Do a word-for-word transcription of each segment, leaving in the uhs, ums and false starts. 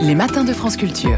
Les matins de France Culture.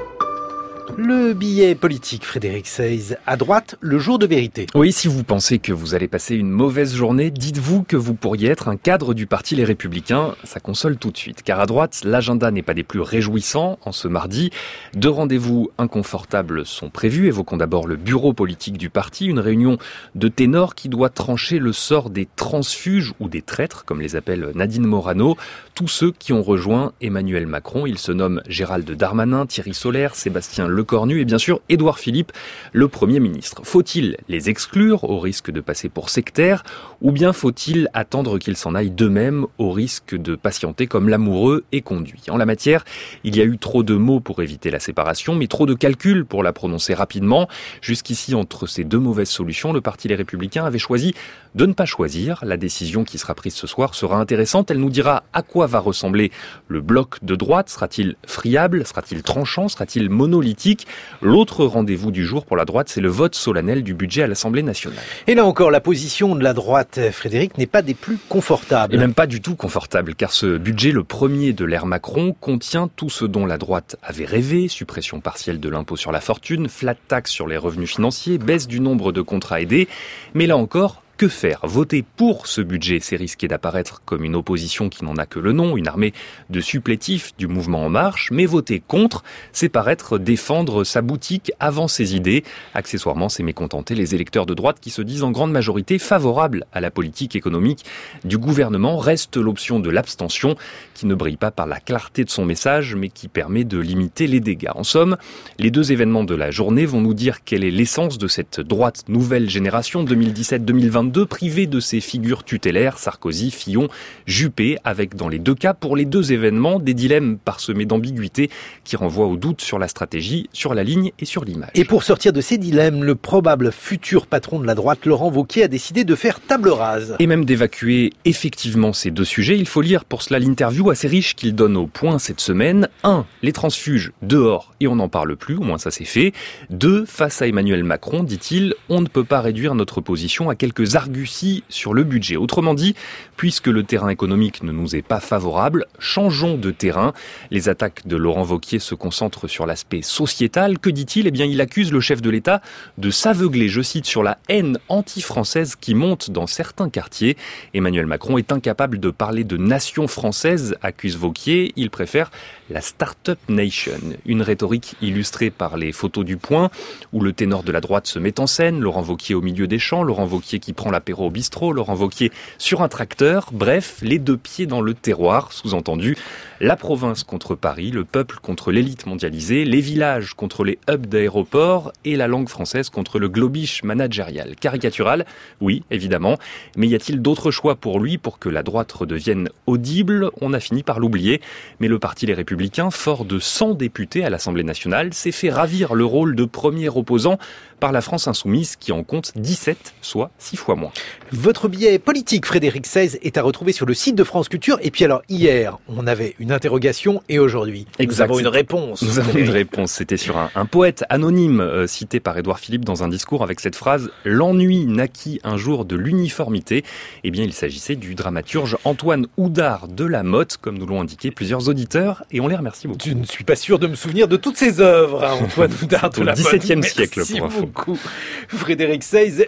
Le billet politique, Frédéric Seyss, à droite, le jour de vérité. Oui, si vous pensez que vous allez passer une mauvaise journée, dites-vous que vous pourriez être un cadre du parti Les Républicains. Ça console tout de suite, car à droite, l'agenda n'est pas des plus réjouissants en ce mardi. Deux rendez-vous inconfortables sont prévus. Évoquons d'abord le bureau politique du parti, une réunion de ténors qui doit trancher le sort des transfuges ou des traîtres, comme les appelle Nadine Morano, tous ceux qui ont rejoint Emmanuel Macron. Ils se nomment Gérald Darmanin, Thierry Solère, Sébastien Lecornu et bien sûr Édouard Philippe, le Premier ministre. Faut-il les exclure au risque de passer pour sectaires ou bien faut-il attendre qu'ils s'en aillent d'eux-mêmes au risque de patienter comme l'amoureux est conduit? En la matière, il y a eu trop de mots pour éviter la séparation, mais trop de calculs pour la prononcer rapidement. Jusqu'ici, entre ces deux mauvaises solutions, le parti Les Républicains avait choisi de ne pas choisir. La décision qui sera prise ce soir sera intéressante. Elle nous dira à quoi va ressembler le bloc de droite. Sera-t-il friable? Sera-t-il tranchant? Sera-t-il monolithique? L'autre rendez-vous du jour pour la droite, c'est le vote solennel du budget à l'Assemblée nationale. Et là encore, la position de la droite, Frédéric, n'est pas des plus confortables. Et même pas du tout confortable, car ce budget, le premier de l'ère Macron, contient tout ce dont la droite avait rêvé: suppression partielle de l'impôt sur la fortune, flat tax sur les revenus financiers, baisse du nombre de contrats aidés. Mais là encore, que faire? Voter pour ce budget, c'est risquer d'apparaître comme une opposition qui n'en a que le nom, une armée de supplétifs du mouvement En Marche, mais voter contre, c'est paraître défendre sa boutique avant ses idées. Accessoirement, c'est mécontenter les électeurs de droite qui se disent en grande majorité favorables à la politique économique du gouvernement. Reste l'option de l'abstention, qui ne brille pas par la clarté de son message, mais qui permet de limiter les dégâts. En somme, les deux événements de la journée vont nous dire quelle est l'essence de cette droite nouvelle génération deux mille dix-sept deux mille vingt-deux, privé de ses figures tutélaires, Sarkozy, Fillon, Juppé, avec dans les deux cas, pour les deux événements, des dilemmes parsemés d'ambiguïté qui renvoient au doute sur la stratégie, sur la ligne et sur l'image. Et pour sortir de ces dilemmes, le probable futur patron de la droite, Laurent Wauquiez, a décidé de faire table rase. Et même d'évacuer effectivement ces deux sujets. Il faut lire pour cela l'interview assez riche qu'il donne au Point cette semaine. un. Les transfuges dehors et on n'en parle plus, au moins ça c'est fait. deux. Face à Emmanuel Macron, dit-il, on ne peut pas réduire notre position à quelques arguties sur le budget. Autrement dit, puisque le terrain économique ne nous est pas favorable, changeons de terrain. Les attaques de Laurent Wauquiez se concentrent sur l'aspect sociétal. Que dit-il? Eh bien, il accuse le chef de l'État de s'aveugler, je cite, sur la haine anti-française qui monte dans certains quartiers. Emmanuel Macron est incapable de parler de nation française, accuse Wauquiez. Il préfère la Start-up Nation. Une rhétorique illustrée par les photos du Point, où le ténor de la droite se met en scène, Laurent Wauquiez au milieu des champs, Laurent Wauquiez qui prend l'apéro au bistrot, Laurent Wauquiez sur un tracteur, bref, les deux pieds dans le terroir, sous-entendu, la province contre Paris, le peuple contre l'élite mondialisée, les villages contre les hubs d'aéroports et la langue française contre le globish managérial. Caricatural, oui, évidemment, mais y a-t-il d'autres choix pour lui pour que la droite redevienne audible? On a fini par l'oublier, mais le parti Les Républicains, fort de cent députés à l'Assemblée nationale, s'est fait ravir le rôle de premier opposant par la France insoumise qui en compte dix-sept, soit six fois moins. Votre billet politique, Frédéric Seyss, est à retrouver sur le site de France Culture. Et puis alors, hier, on avait une interrogation et aujourd'hui, exact. Nous avons une réponse. Nous avons une réponse. C'était sur un, un poète anonyme euh, cité par Édouard Philippe dans un discours avec cette phrase « L'ennui naquit un jour de l'uniformité ». Eh bien, il s'agissait du dramaturge Antoine Oudard de la Motte, comme nous l'ont indiqué plusieurs auditeurs, et on les remercie beaucoup. Je ne suis pas sûr de me souvenir de toutes ces œuvres, hein, Antoine Oudard de la Motte. Au dix-septième siècle, pour info. Beaucoup. Frédéric Seyss.